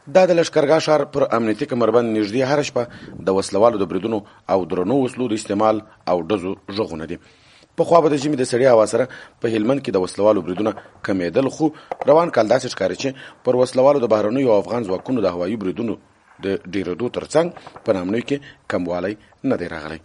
دا د لښکرګاه ښار پر امنیتي کمربند نږدې هره شپه د وسلوالو د بریدونو او درنو وسلو د استعمال او ډزو غږونه دي. پخوا به د ژمي د سړې هوا سره په هلمند کې د وسلوالو بریدونه کمیدل، خو روان کال داسې ښکاري چې پر وسلوالو د بهرنیو او افغان ځواکونو د هوایي بریدونو د ډیرېدو ترڅنګ په نامنیو کې کموالی نه دی راغلی.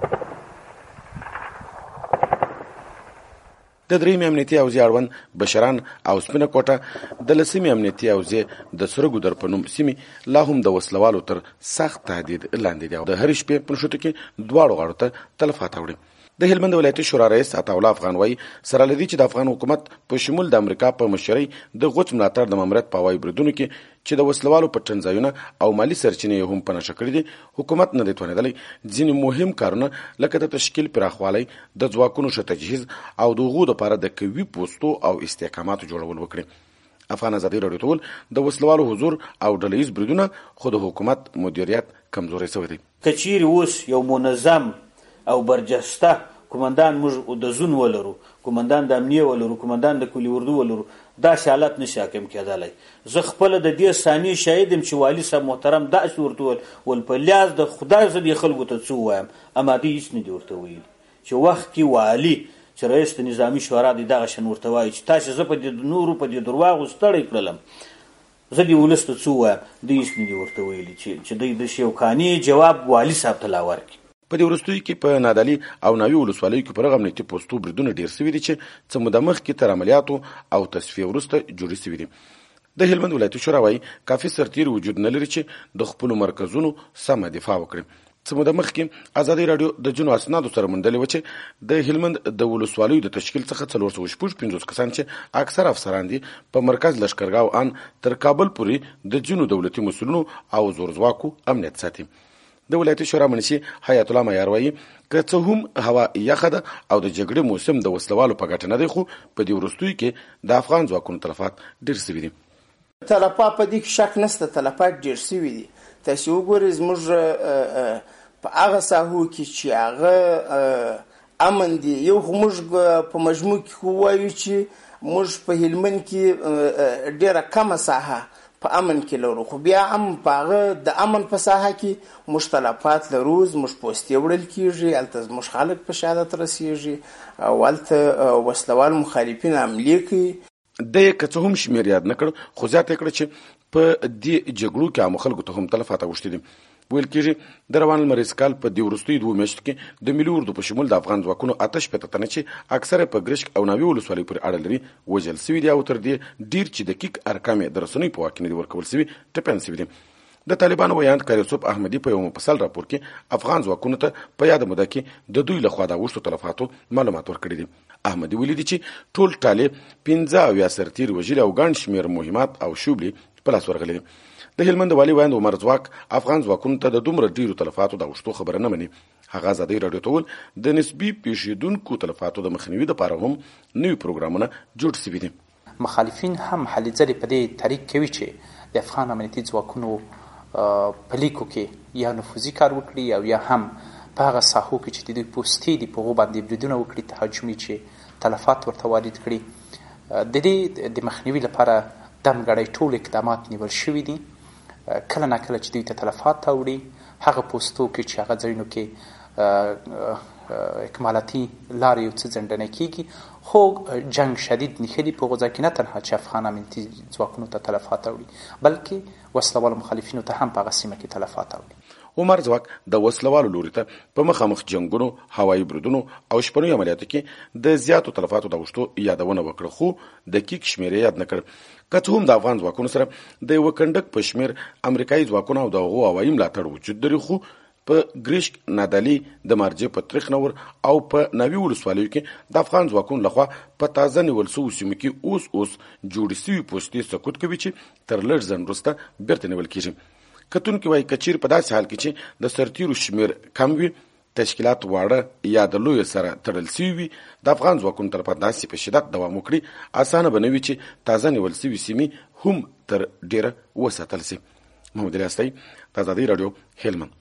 د درېیمې امنیتي حوزې اړوند بشران او سپینه کوټه د لسمې امنیتي حوزې د سره ګودر په نوم سیمې لا هم د وسلوالو تر سخت تهدید لاندې دي او د هرې شپې په نښتو کې دواړو غاړو ته تلفات اوړي. د هلمند ولایتي شورا رئیس عطاالله افغان وایي سره له دې چې د افغان حکومت په شمول د امریکا په مشرۍ د غوڅ ملاتړ د ماموریت په هوایي بریدونو کې چې د وسلوالو پټنځایونه او مالي سرچینې هم په نښه کړي دي، حکومت نه دی توانېدلی ځینې مهم کارونه لکه د تشکیل پراخوالی، د ځواکونو ښه تجهیز او د هغو دپاره د قوي پوستو او استحکاماتو جوړول وکړي. افغان ازادي راډیو ته وویل د وسلوالو حضور او ډله ییز بریدونه خو د حکومت مدیریت کمزوری شوی دی. که چیرې اوس یو منظم او برجسته قومندان موږ د زون ولرو، قومندان د امنیه ولرو، قومندان د کلي اردو ولرو، داسې حالت نشي حاکم کېدلی. زه خپله د دې ثانیې شاهد یم چې والي صاحب محترم داسې ورته ویل په لیاز د خدای زه دې خلکو ته څه ووایم، اما دوی هېڅ نه دي ورته ویلي چې وخت کې والي چې رئیس د نظامي شورا دی دغه شان ورته وایي چې تاسې زه په دې نورو په دې درواغو ستړی کړلم، زه دې ولس ته څه ووایم، دوی هېڅ نه دي ورته ویلي چې دوی داسې یو قانع جواب والي صاحب ته لا ورکړي. په دې وروستیو کې په نادعلي او ناوې ولسوالیو کې پر هغه امنیتي پوستو بریدونه ډېر سوي دي چې څه موده مخکې تر عملیاتو او تصفیې وروسته جوړې سوي دي. د هلمند ولایتي شورا وایي کافي سرتیري وجود نه لري چې د خپلو مرکزونو سمه دفاع وکړي. څه موده مخکې ازادي راډیو د ځینو اسنادو سره موندلې وه چې د هلمند د ولسوالیو د تشکیل څخه 450 کسان چې اکثر افسران دي په مرکز لښکرګاه ان تر کابل پورې د ځینو دولتي مسؤلینو او زورځواکو امنیت ساتي. د ولایتي شورا منشي حیات الله معیار وایي که څه هم هوا یخه ده او د جګړې موسم د وسلوالو په ګټه نه دی، خو په دې وروستیو کې د افغان ځواکونو تلفات ډېر سوي دي. تلفات په دې کې شک نشته، تلفات ډېر سوي دي. تاسې وګورئ زموږ په هغه ساحو کې چې هغه امن دي، یو خو موږ په مجموع کې ووایو چې موږ په هلمند کې ډېره کمه ساحه په امن کې لرو، خو بیا هم په هغه د امن په ساحه کې موږ تلفات لرو، زموږ پوستې وړل کېږي، هلته زموږ خلک په شهادت رسېږي او هلته وسلوال مخالفین حملې کوي. د یې که څه هم شمېر یاد نه کړ، خو زیاته یې کړه چې په دې جګړو کې عامو خلکو ته هم تلفات اوښتي دي. ویل کېږي د روان لمریز کال په دې وروستیو 2 میاشتو کې د ملي اردو په شمول د افغان ځواکونو 8 تنه چې اکثره په ګرشک او ناوې ولسوالۍ پورې اړه لري وژل سوي دي او تر دې ډېر چې دقیق ارقام یې د رسنیو په واک کې نه دي ورکول سوي ټپیان سوي دي. د طالبانو ویاند کار یوسف احمدي په یو مفصل راپور کې افغان ځواکونو ته په یاده موده کې د دوی لخوا د اوښتو تلفاتو معلومات ورکړي دي. احمدي ویلي دي چې ټول ټالې 15 سرتیر وژلي او ګڼ شمېر مهمات او شوبلې په لاس ورغلي دي. د هلمند والي ویاند عمر ځواک افغان ځواکونو ته د دومره ډیرو تلفاتو د اوښتو خبره نه مني. هغه ازادي راډیو ته وویل د نسبي پیښیدونکو تلفاتو د مخنیوي دپاره هم نوي پروګرامونه جوړ سوي دي. مخالفین هم هلې ځلې په دې تحریک کوي چې د افغان امنیتي ځواکونو په لیکو کې یا نفوذي کار وکړي او یا هم په هغه ساحو کې چې د دوی پوستې دي په هغو باندې بریدونه وکړي، تهاجمي چې تلفات ورته وارد کړي. د دې د مخنیوي لپاره دمګړی ټول اقدامات نیول شوي دي. کله نه کله چې دوی ته تلفات اوړي، هغه پوستو کې چې هغه ځایونو کې اکمالاتي لارې یو څه ځنډنی کېږي، خو جنگ شدید نښلي په هغو ځای کې نه تنها چې افغان امنیتي ځواکونو ته تلفات اوړي، بلکې وسلوالو مخالفینو ته هم په هغه سیمه کې تلفات اوړي. عمر ځواک د وسلوالو لوري ته په مخامخ جنګونو، هوایي بریدونو او شپنیو عملیاتو کې د زیاتو تلفاتو د اوښتو یادونه وکړه، خو دقیق شمېر یې یاد نه کړ. که څه هم د افغان ځواکونو سره د یوه کنډک په شمېر امریکایي ځواکونه او د هغو هوایي ملاتړ وجود لري، خو په ګریشک، نادعلي، د مارجې په تریخ نور او په ناوې ولسوالیو کې د افغان ځواکونو لخوا په تازه نیول سوو سیمو کې اوس جوړې سوي پوستې سقوط کوي چې تر لږ ځنډ وروسته بیرته نیول کېږي. کتونکي وایي که چیرې په داسې حال کې چې د سرتیرو شمېر کم وي، تشکیلات واړه یا د لویو سره تړل سوي وي، د افغان ځواکونو طرفه داسې په شدت دوام وکړي، اسانه به نه وي چې تازه نیول سوي سیمې هم تر ډېره وساتل سي. محمد علي استی، د ازادۍ راډیو، هلمند.